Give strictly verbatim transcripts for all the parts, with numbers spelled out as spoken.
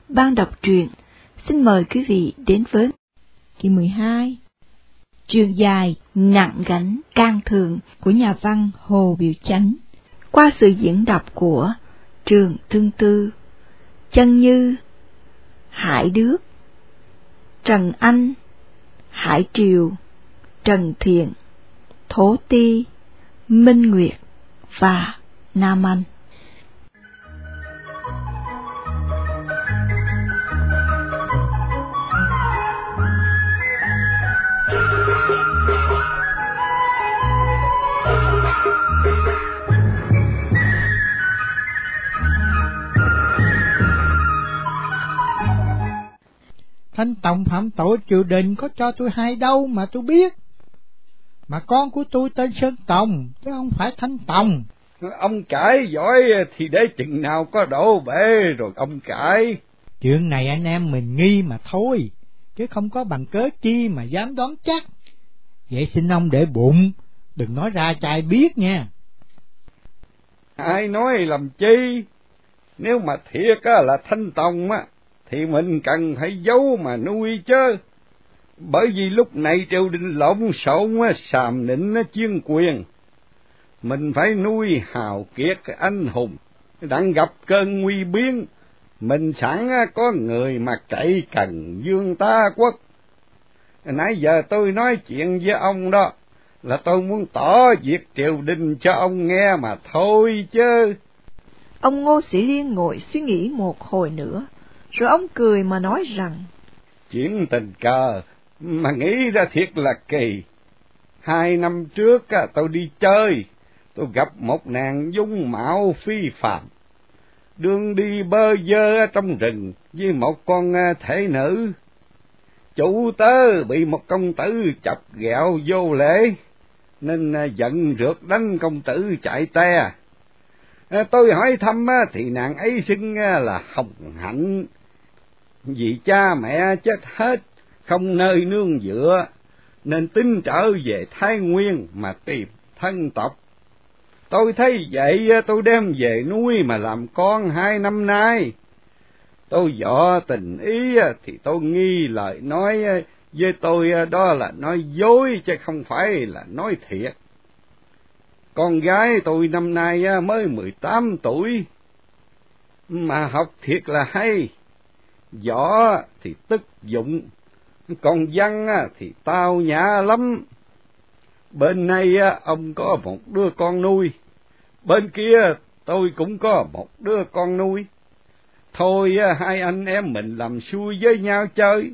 Ban đọc truyện, xin mời quý vị đến với kỳ mười hai. Truyện dài Nặng gánh can thường của nhà văn Hồ Biểu Chánh, qua sự diễn đọc của Trường Tương Tư, Chân Như, Hải Đước, Trần Anh, Hải Triều, Trần Thiện, Thố Ti, Minh Nguyệt và Nam Anh. Thanh Tòng phạm tội triều đình có cho tôi hay đâu mà tôi biết. Mà con của tôi tên Sơn Tòng, chứ không phải Thanh Tòng. Ông cãi giỏi thì để chừng nào có đổ bể rồi ông cãi. Chuyện này anh em mình nghi mà thôi, chứ không có bằng cớ chi mà dám đoán chắc. Vậy xin ông để bụng, đừng nói ra cho ai biết nha. Ai nói làm chi? Nếu mà thiệt là Thanh Tòng á, thì mình cần phải giấu mà nuôi chứ. Bởi vì lúc này triều đình lộn xộn sàm nịnh chuyên quyền, mình phải nuôi hào kiệt anh hùng, đặng gặp cơn nguy biến, mình sẵn có người mà cậy cần dương ta quốc. Nãy giờ tôi nói chuyện với ông đó là tôi muốn tỏ việc triều đình cho ông nghe mà thôi chứ. Ông Ngô Sĩ Liên ngồi suy nghĩ một hồi nữa, rồi ông cười mà nói rằng: Chuyện tình cờ mà nghĩ ra thiệt là kỳ. Hai năm trước tôi đi chơi, tôi gặp một nàng dung mạo phi phàm, đường đi bơ vơ trong rừng với một con thể nữ. Chủ tớ bị một công tử chọc ghẹo vô lễ, nên giận rượt đánh công tử chạy te. Tôi hỏi thăm thì nàng ấy xưng là Hồng Hạnh, vì cha mẹ chết hết, không nơi nương dựa, nên tính trở về Thái Nguyên mà tìm thân tộc. Tôi thấy vậy tôi đem về nuôi mà làm con hai năm nay. Tôi dọ tình ý thì tôi nghi lời nói với tôi đó là nói dối chứ không phải là nói thiệt. Con gái tôi năm nay mới mười tám tuổi, mà học thiệt là hay. Võ thì tức dụng, còn văn thì tao nhã lắm. Bên này ông có một đứa con nuôi, bên kia tôi cũng có một đứa con nuôi. Thôi hai anh em mình làm xui với nhau chơi.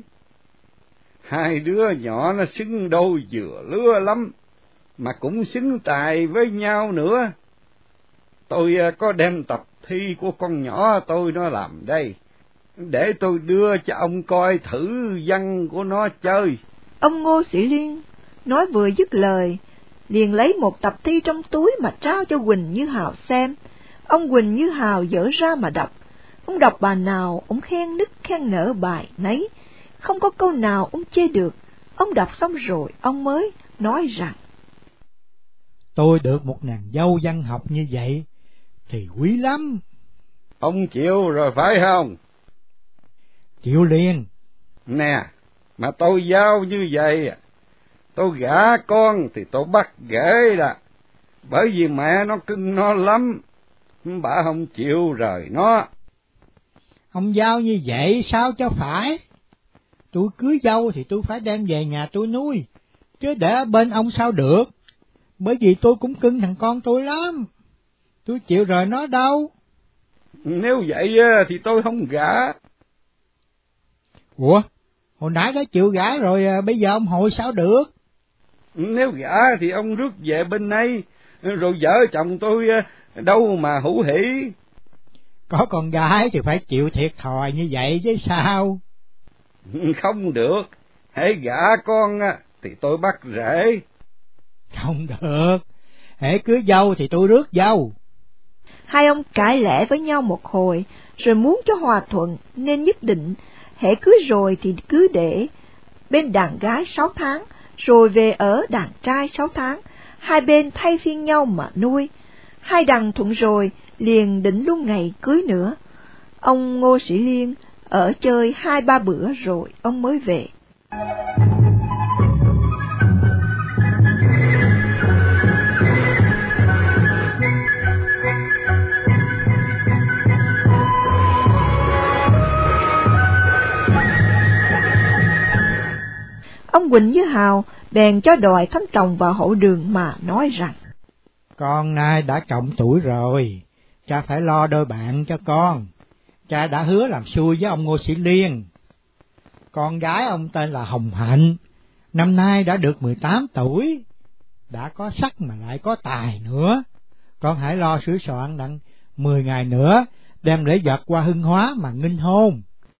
Hai đứa nhỏ nó xứng đôi vừa lứa lắm, mà cũng xứng tài với nhau nữa. Tôi có đem tập thi của con nhỏ tôi nó làm đây, để tôi đưa cho ông coi thử văn của nó chơi. Ông Ngô Sĩ Liên nói vừa dứt lời, liền lấy một tập thi trong túi mà trao cho Quỳnh Như Hào xem. Ông Quỳnh Như Hào dở ra mà đọc. Ông đọc bài nào ông khen nức khen nở bài nấy, không có câu nào ông chê được. Ông đọc xong rồi ông mới nói rằng: Tôi được một nàng dâu văn học như vậy thì quý lắm. Ông chịu rồi phải không? Chịu liền. Nè, mà tôi giao như vậy, tôi gả con thì tôi bắt ghế đó, bởi vì mẹ nó cưng nó lắm, bà không chịu rời nó. Ông giao như vậy sao cho phải? Tôi cưới dâu thì tôi phải đem về nhà tôi nuôi, chứ để ở bên ông sao được, bởi vì tôi cũng cưng thằng con tôi lắm. Tôi chịu rời nó đâu. Nếu vậy thì tôi không gả. Ủa, hồi nãy đã chịu gả rồi, bây giờ ông hội sao được? Nếu gả thì ông rước về bên này, rồi vợ chồng tôi đâu mà hữu hỉ. Có con gái thì phải chịu thiệt thòi như vậy chứ sao? Không được, hễ gả con thì tôi bắt rễ. Không được, hễ cưới dâu thì tôi rước dâu. Hai ông cãi lẽ với nhau một hồi, rồi muốn cho hòa thuận nên nhất định hễ cưới rồi thì cứ để bên đàn gái sáu tháng, rồi về ở đàn trai sáu tháng, hai bên thay phiên nhau mà nuôi. Hai đằng thuận rồi, liền định luôn ngày cưới nữa. Ông Ngô Sĩ Liên ở chơi hai ba bữa rồi ông mới về. Ông Quỳnh với Hào bèn cho đòi Thanh Tòng vào hậu đường mà nói rằng: Con nay đã trọng tuổi rồi, cha phải lo đôi bạn cho con. Cha đã hứa làm xui với ông Ngô Sĩ Liên. Con gái ông tên là Hồng Hạnh, năm nay đã được mười tám tuổi, đã có sắc mà lại có tài nữa. Con hãy lo sửa soạn đặng mười ngày nữa đem lễ vật qua Hưng Hóa mà nghinh hôn.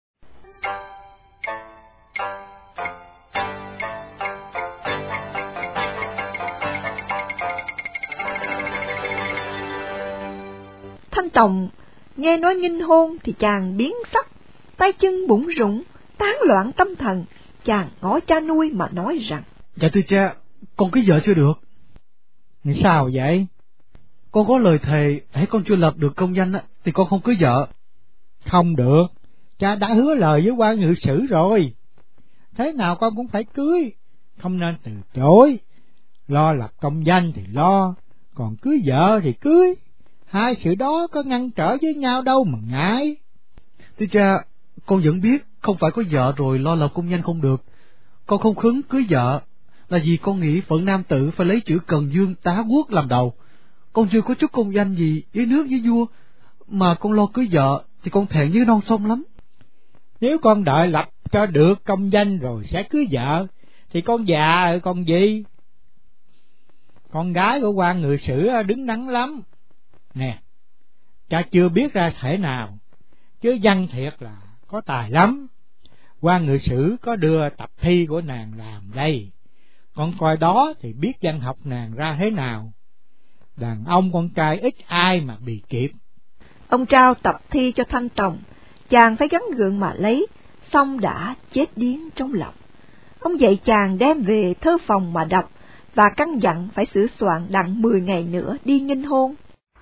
Thanh Tòng nghe nói nghinh hôn thì chàng biến sắc, tay chân bủn rủn, tán loạn tâm thần. Chàng ngó cha nuôi mà nói rằng: Dạ thưa cha, con cưới vợ chưa được. Sao vậy? Con có lời thề, hãy con chưa lập được công danh thì con không cưới vợ. Không được, cha đã hứa lời với quan ngự sử rồi. Thế nào con cũng phải cưới, không nên từ chối. Lo lập công danh thì lo, còn cưới vợ thì cưới. Hai sự đó có ngăn trở với nhau đâu mà ngại. Thưa cha, con vẫn biết không phải có vợ rồi lo lập công danh không được. Con không khứng cưới vợ là vì con nghĩ phận nam tử phải lấy chữ Cần Dương tá quốc làm đầu. Con chưa có chút công danh gì với nước với vua, mà con lo cưới vợ thì con thẹn với non sông lắm. Nếu con đợi lập cho được công danh rồi sẽ cưới vợ, thì con già rồi còn gì. Con gái của quan ngự sử đứng đắn lắm. Nè, cha chưa biết ra thể nào, chứ văn thiệt là có tài lắm. Quan ngự sử có đưa tập thi của nàng làm đây, con coi đó thì biết văn học nàng ra thế nào. Đàn ông con trai ít ai mà bì kịp. Ông trao tập thi cho Thanh Tòng, chàng phải gắng gượng mà lấy, xong đã chết điếng trong lòng. Ông dạy chàng đem về thơ phòng mà đọc, và căn dặn phải sửa soạn đặng mười ngày nữa đi nghinh hôn.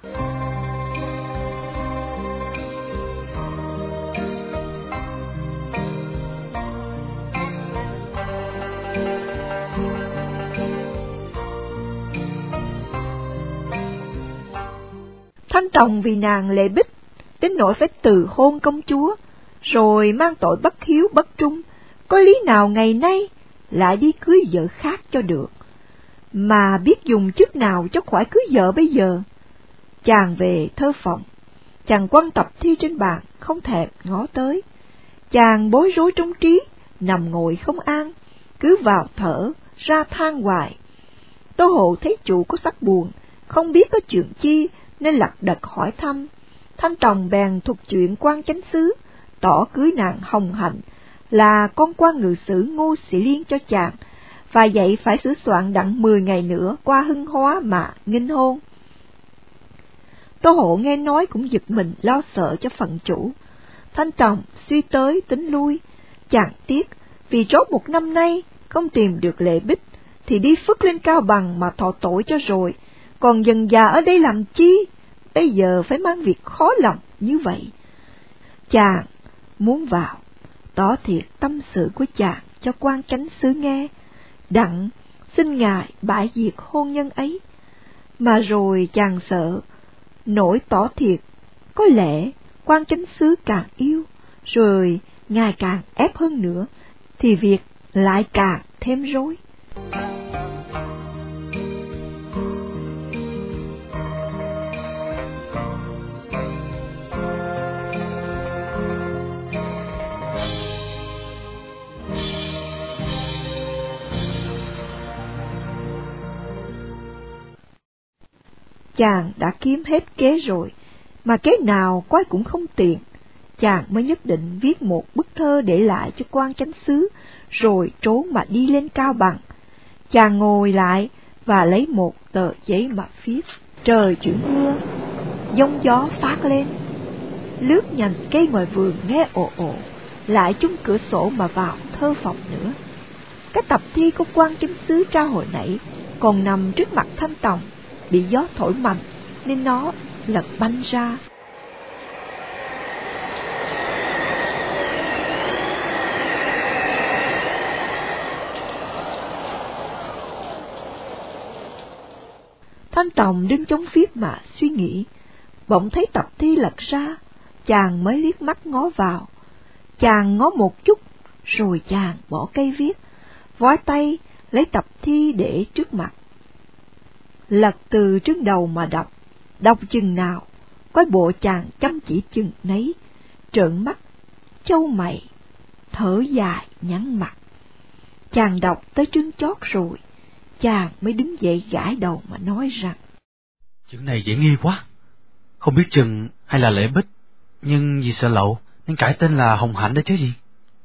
Thanh Tòng vì nàng Lệ Bích đến nỗi phải từ hôn công chúa, rồi mang tội bất hiếu bất trung, có lý nào ngày nay lại đi cưới vợ khác cho được, mà biết dùng chức nào cho khỏi cưới vợ bây giờ. Chàng về thơ phòng, chàng quăng tập thi trên bàn, không thèm ngó tới. Chàng bối rối trong trí, nằm ngồi không an, cứ vào thở, ra than hoài. Tô Hộ thấy chủ có sắc buồn, không biết có chuyện chi, nên lật đật hỏi thăm. Thanh Tòng bèn thuật chuyện quan chánh xứ, tỏ cưới nàng Hồng Hạnh là con quan ngự sử Ngô Sĩ Liên cho chàng, và dạy phải sửa soạn đặng mười ngày nữa qua Hưng Hóa mà nghinh hôn. Tô Hộ nghe nói cũng giật mình lo sợ cho phận chủ. Thanh Tòng suy tới tính lui, chàng tiếc vì rốt một năm nay không tìm được Lệ Bích, thì đi phất lên Cao Bằng mà thọ tội cho rồi, còn dần già ở đây làm chi, bây giờ phải mang việc khó lòng như vậy. Chàng muốn vào, tỏ thiệt tâm sự của chàng cho quan chánh xứ nghe, đặng xin ngài bãi diệt hôn nhân ấy. Mà rồi chàng sợ, nỗi tỏ thiệt, có lẽ quan chánh xứ càng yêu, rồi ngài càng ép hơn nữa, thì việc lại càng thêm rối. Chàng đã kiếm hết kế rồi, mà kế nào quái cũng không tiện. Chàng mới nhất định viết một bức thơ để lại cho quan chánh xứ, rồi trốn mà đi lên Cao Bằng. Chàng ngồi lại và lấy một tờ giấy mà viết. Trời chuyển mưa, giông gió phát lên, lướt nhành cây ngoài vườn nghe ồ ồ, lại chung cửa sổ mà vào thơ phòng nữa. Cái tập thi của quan chánh xứ trao hồi nãy còn nằm trước mặt Thanh Tòng, bị gió thổi mạnh nên nó lật banh ra. Thanh Tòng đứng chống viết mà suy nghĩ, bỗng thấy tập thi lật ra, chàng mới liếc mắt ngó vào. Chàng ngó một chút, rồi chàng bỏ cây viết, vói tay lấy tập thi để trước mặt. Lật từ trước đầu mà đọc, đọc chừng nào, coi bộ chàng chăm chỉ chừng nấy, trợn mắt, chau mày, thở dài nhăn mặt. Chàng đọc tới chương chót rồi, chàng mới đứng dậy gãi đầu mà nói rằng: Chuyện này dễ nghi quá, không biết chừng hay là Lệ Bích, nhưng vì sợ lậu nên cải tên là Hồng Hạnh đó chứ gì.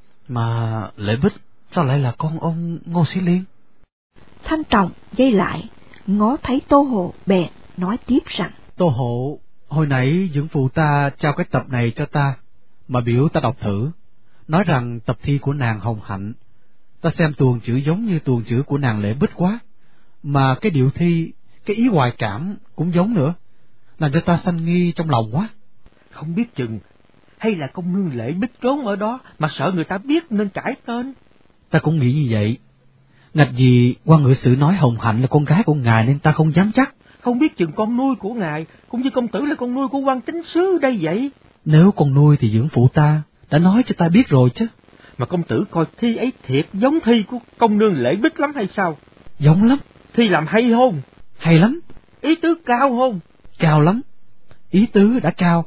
Mà Lệ Bích sao lại là con ông Ngô Sĩ Liên? Thanh Tòng dây lại, ngó thấy Tô Hộ bèn nói tiếp rằng: Tô Hộ, hồi nãy dưỡng phụ ta trao cái tập này cho ta, mà biểu ta đọc thử, nói rằng tập thi của nàng Hồng Hạnh. Ta xem tuồng chữ giống như tuồng chữ của nàng Lệ Bích quá, mà cái điệu thi, cái ý hoài cảm cũng giống nữa, làm cho ta sanh nghi trong lòng quá. Không biết chừng hay là công nương Lệ Bích trốn ở đó mà sợ người ta biết nên cải tên. Ta cũng nghĩ như vậy. Ngạch gì quan ngự sử nói Hồng Hạnh là con gái của ngài nên ta không dám chắc. Không biết chừng con nuôi của ngài cũng như công tử là con nuôi của quan tín sứ đây vậy. Nếu con nuôi thì dưỡng phụ ta đã nói cho ta biết rồi chứ. Mà công tử coi thi ấy thiệt giống thi của công nương Lệ Bích lắm hay sao? Giống lắm. Thi làm hay không? Hay lắm. Ý tứ cao không? Cao lắm. Ý tứ đã cao,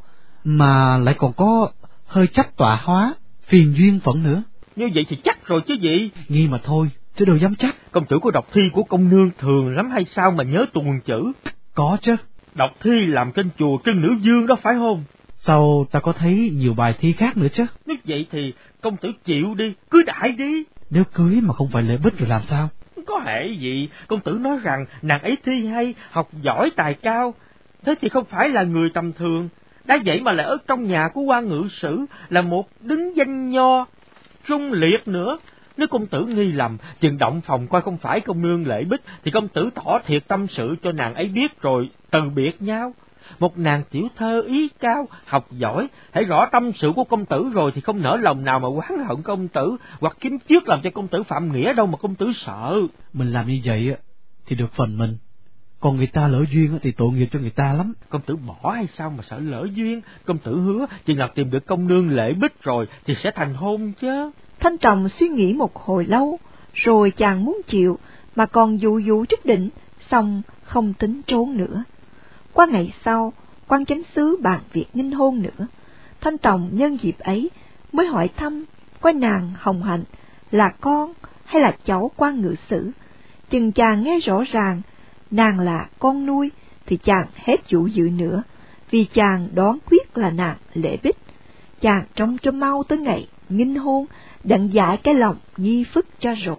mà lại còn có hơi chấp tọa hóa, phiền duyên phận nữa. Như vậy thì chắc rồi chứ gì. Nghi mà thôi, chứ đâu dám chắc. Công tử có đọc thi của công nương thường lắm hay sao mà nhớ tuồng chữ? Có chứ. Đọc thi làm trên chùa Trưng Nữ Dương đó phải không? Sao ta có thấy nhiều bài thi khác nữa chứ? Nếu vậy thì công tử chịu đi, cưới đại đi. Nếu cưới mà không phải Lệ Bích rồi làm sao? Có hệ gì, công tử nói rằng nàng ấy thi hay, học giỏi tài cao. Thế thì không phải là người tầm thường. Đã vậy mà lại ở trong nhà của quan ngự sử, là một đứng danh nho, trung liệt nữa. Nếu công tử nghi lầm, chừng động phòng coi không phải công nương Lệ Bích, thì công tử tỏ thiệt tâm sự cho nàng ấy biết rồi từ biệt nhau. Một nàng tiểu thơ ý cao, học giỏi, hãy rõ tâm sự của công tử rồi thì không nỡ lòng nào mà oán hận công tử, hoặc kiếm trước làm cho công tử phạm nghĩa đâu mà công tử sợ. Mình làm như vậy thì được phần mình, còn người ta lỡ duyên thì tội nghiệp cho người ta lắm. Công tử bỏ hay sao mà sợ lỡ duyên? Công tử hứa chừng nào tìm được công nương Lệ Bích rồi thì sẽ thành hôn chứ. Thanh Tòng suy nghĩ một hồi lâu, rồi chàng muốn chịu, mà còn dụ dụ chút đỉnh, xong không tính trốn nữa. Qua ngày sau, quan chánh xứ bàn việc nghinh hôn nữa. Thanh Tòng nhân dịp ấy mới hỏi thăm coi nàng Hồng Hạnh là con hay là cháu quan ngự sử. Chừng chàng nghe rõ ràng nàng là con nuôi thì chàng hết dụ dự nữa, vì chàng đoán quyết là nàng Lệ Bích. Chàng trông cho mau tới ngày nghinh hôn, đặng giải cái lòng nghi phức cho rồi.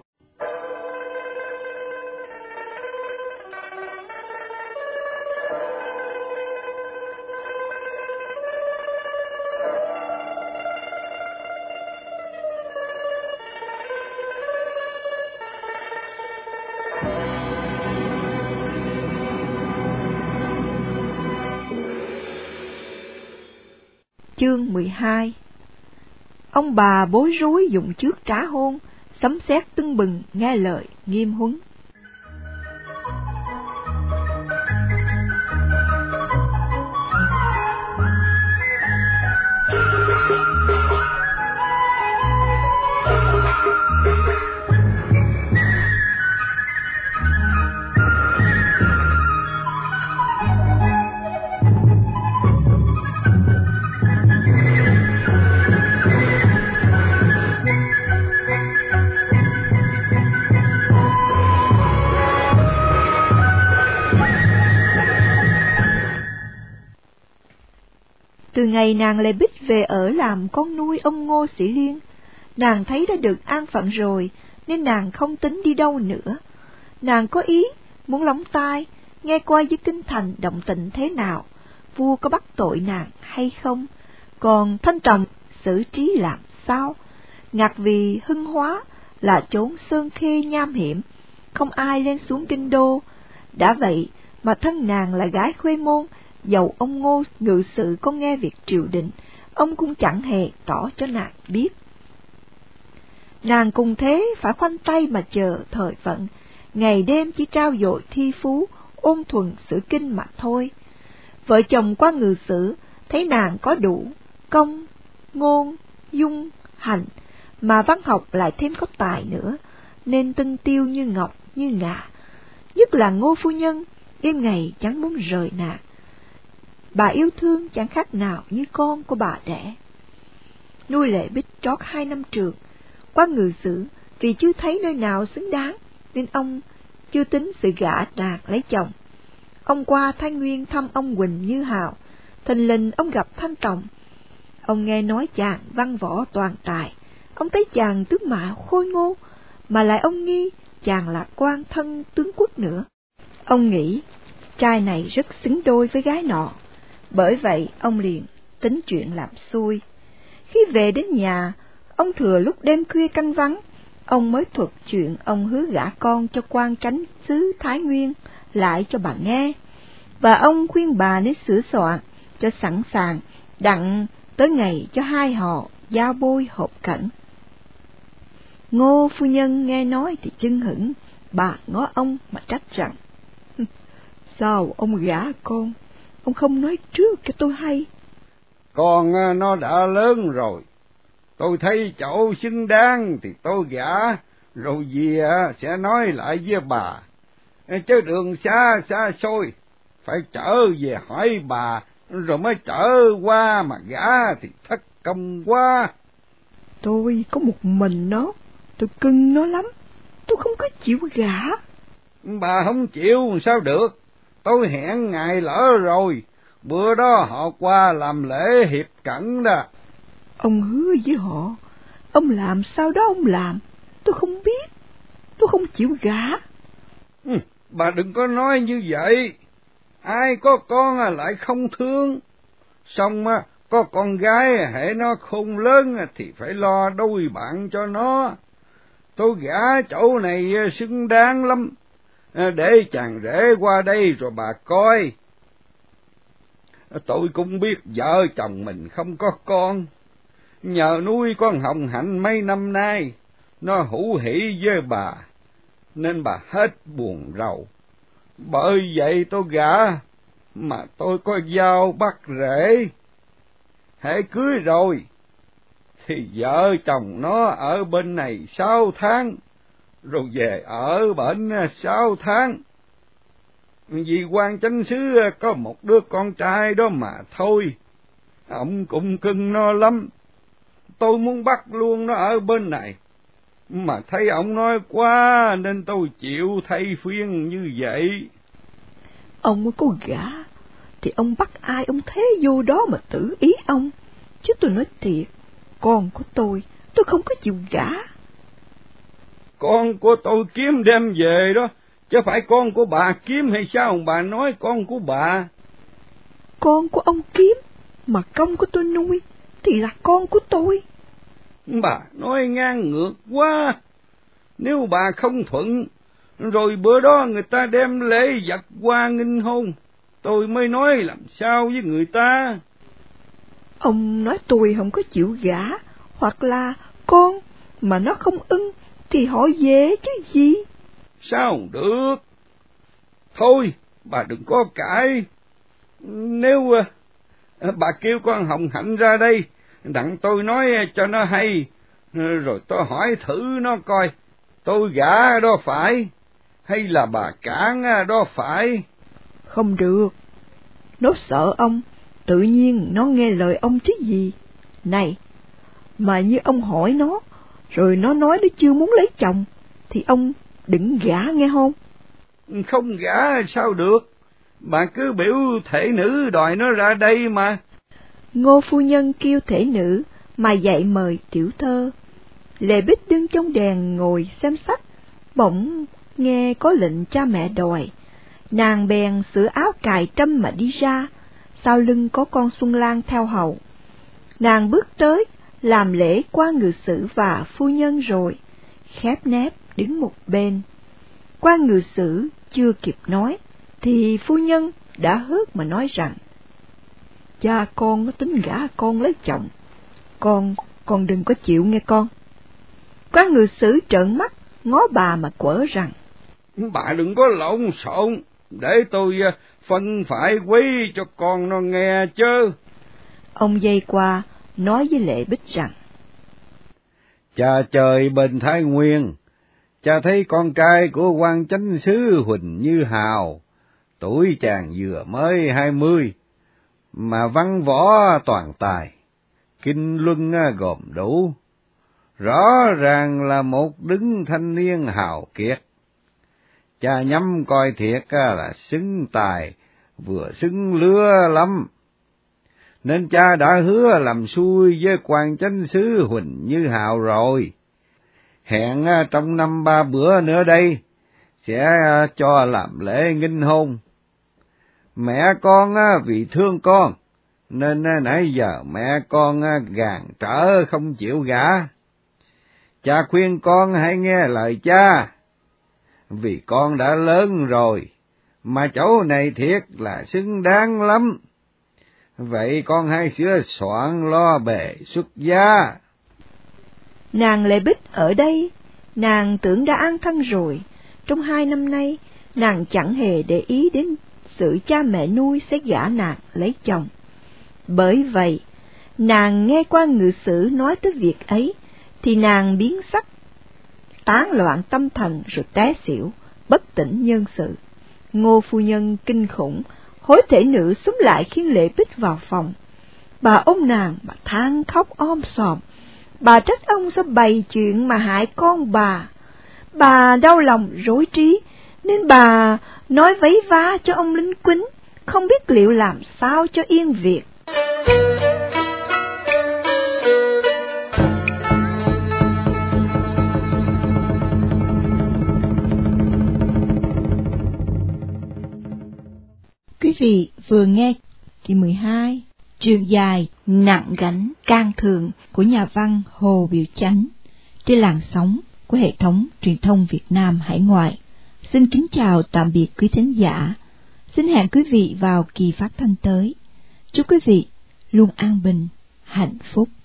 Chương mười hai. Ông bà bối rối dụng trước trá hôn, sấm sét tưng bừng nghe lời nghiêm huấn. Từ ngày nàng Lệ Bích về ở làm con nuôi ông Ngô Sĩ Liên, nàng thấy đã được an phận rồi, nên nàng không tính đi đâu nữa. Nàng có ý muốn lóng tai, nghe coi với kinh thành động tĩnh thế nào, vua có bắt tội nàng hay không, còn Thanh Tòng xử trí làm sao. Ngặt vì Hưng Hóa là chốn sơn khê nham hiểm, không ai lên xuống kinh đô. Đã vậy mà thân nàng là gái khuê môn, dầu ông Ngô ngự sự có nghe việc triều đình, ông cũng chẳng hề tỏ cho nàng biết. Nàng cùng thế phải khoanh tay mà chờ thời phận, ngày đêm chỉ trao dội thi phú, ôn thuần sử kinh mà thôi. Vợ chồng Quan Ngự Sử thấy nàng có đủ công, ngôn, dung, hành, mà văn học lại thêm có tài nữa, nên tinh tiêu như ngọc, như ngà. Nhất là Ngô phu nhân, đêm ngày chẳng muốn rời nàng. Bà yêu thương chẳng khác nào như con của bà đẻ. Nuôi Lệ Bích trót hai năm trường, Quan Ngự Sử vì chưa thấy nơi nào xứng đáng, nên ông chưa tính sự gả nàng lấy chồng. Ông qua Thái Nguyên thăm ông Quỳnh Như Hào, thình lình ông gặp Thanh Tòng. Ông nghe nói chàng văn võ toàn tài, ông thấy chàng tướng mạo khôi ngô, mà lại ông nghi chàng là quan thân tướng quốc nữa. Ông nghĩ trai này rất xứng đôi với gái nọ, bởi vậy ông liền tính chuyện làm xuôi. Khi về đến nhà, ông thừa lúc đêm khuya canh vắng, ông mới thuật chuyện ông hứa gả con cho quan chánh xứ Thái Nguyên lại cho bà nghe, và ông khuyên bà nên sửa soạn cho sẵn sàng, đặng tới ngày cho hai họ giao bôi hộp cảnh. Ngô phu nhân nghe nói thì chưng hửng, bà ngó ông mà trách rằng: sao ông gả con, ông không nói trước cho tôi hay? Con nó đã lớn rồi, tôi thấy chỗ xứng đáng thì tôi gả, rồi về sẽ nói lại với bà. Chứ đường xa xa xôi, phải trở về hỏi bà, rồi mới trở qua mà gả thì thất công quá. Tôi có một mình nó, tôi cưng nó lắm, tôi không có chịu gả. Bà không chịu sao được, tôi hẹn ngày lỡ rồi, bữa đó họ qua làm lễ hiệp cẩn đó. Ông hứa với họ, ông làm sao đó ông làm, tôi không biết, tôi không chịu gả. Ừ, bà đừng có nói như vậy, ai có con lại không thương, xong có con gái hễ nó khôn lớn thì phải lo đôi bạn cho nó. Tôi gả chỗ này xứng đáng lắm, để chàng rể qua đây rồi bà coi. Tôi cũng biết vợ chồng mình không có con, nhờ nuôi con Hồng Hạnh mấy năm nay, nó hữu hỷ với bà, nên bà hết buồn rầu. Bởi vậy tôi gả, mà tôi có dao bắt rễ. Hễ cưới rồi, thì vợ chồng nó ở bên này sáu tháng, rồi về ở bển sáu tháng. Vì quan chánh xứ có một đứa con trai đó mà thôi, ông cũng cưng nó lắm. Tôi muốn bắt luôn nó ở bên này, mà thấy ông nói quá nên tôi chịu thay phiên như vậy. Ông có gả thì ông bắt ai ông thế vô đó mà tự ý ông, chứ tôi nói thiệt, con của tôi, tôi không có chịu gả. Con của tôi kiếm đem về đó, chứ phải con của bà kiếm hay sao bà nói con của bà? Con của ông kiếm, mà công của tôi nuôi, thì là con của tôi. Bà nói ngang ngược quá. Nếu bà không thuận, rồi bữa đó người ta đem lễ vật qua nghinh hôn, tôi mới nói làm sao với người ta. Ông nói tôi không có chịu gả, hoặc là con mà nó không ưng, thì họ về chứ gì. Sao được? Thôi, bà đừng có cãi. Nếu bà kêu con Hồng Hạnh ra đây, đặng tôi nói cho nó hay, rồi tôi hỏi thử nó coi, tôi gả đó phải, hay là bà cản đó phải. Không được, nó sợ ông, tự nhiên nó nghe lời ông chứ gì. Này, mà như ông hỏi nó, rồi nó nói nó chưa muốn lấy chồng, thì ông đừng gả nghe không? Không gả sao được, bà cứ biểu thể nữ đòi nó ra đây mà. Ngô phu nhân kêu thể nữ mà dạy mời tiểu thơ. Lệ Bích đứng trong đèn ngồi xem sách, bỗng nghe có lệnh cha mẹ đòi. Nàng bèn sửa áo cài trâm mà đi ra, sau lưng có con Xuân Lan theo hầu. Nàng bước tới, làm lễ Quan Ngự Sử và phu nhân rồi, khép nép đứng một bên. Quan Ngự Sử chưa kịp nói, thì phu nhân đã hớt mà nói rằng: cha con có tính gả con lấy chồng, con, con đừng có chịu nghe con. Quan Ngự Sử trợn mắt, ngó bà mà quở rằng: bà đừng có lộn xộn, để tôi phân phải quý cho con nó nghe chứ. Ông dây qua nói với Lệ Bích rằng: Cha trời bên Thái Nguyên, cha thấy con trai của quan chánh sứ Huỳnh Như Hào, tuổi chàng vừa mới hai mươi, mà văn võ toàn tài, kinh luân gồm đủ, rõ ràng là một đứng thanh niên hào kiệt. Cha nhắm coi thiệt là xứng tài, vừa xứng lứa lắm, nên cha đã hứa làm xuôi với quan chánh sứ Huỳnh Như Hào rồi. Hẹn trong năm ba bữa nữa đây, sẽ cho làm lễ nghinh hôn. Mẹ con vì thương con, nên nãy giờ mẹ con gàn trở không chịu gả. Cha khuyên con hãy nghe lời cha, vì con đã lớn rồi, mà chỗ này thiệt là xứng đáng lắm. Vậy con hãy sửa soạn lo bề xuất gia. Nàng Lệ Bích ở đây, nàng tưởng đã an thân rồi. Trong hai năm nay, nàng chẳng hề để ý đến sự cha mẹ nuôi sẽ gả nàng lấy chồng. Bởi vậy, nàng nghe qua ngự sử nói tới việc ấy, thì nàng biến sắc, tán loạn tâm thần rồi té xỉu, bất tỉnh nhân sự. Ngô phu nhân kinh khủng, hối thể nữ xúm lại khiến Lệ Bích vào phòng. Bà ôm nàng mà than khóc om sòm. Bà trách ông sao bày chuyện mà hại con bà. Bà đau lòng rối trí, nên bà nói vấy vá cho ông lính quýnh, không biết liệu làm sao cho yên việc. Quý vị vừa nghe kỳ mười hai, Trường dài nặng gánh can thường của nhà văn Hồ Biểu Chánh trên làn sóng của hệ thống truyền thông Việt Nam hải ngoại. Xin kính chào tạm biệt quý thính giả. Xin hẹn quý vị vào kỳ phát thanh tới. Chúc quý vị luôn an bình, hạnh phúc.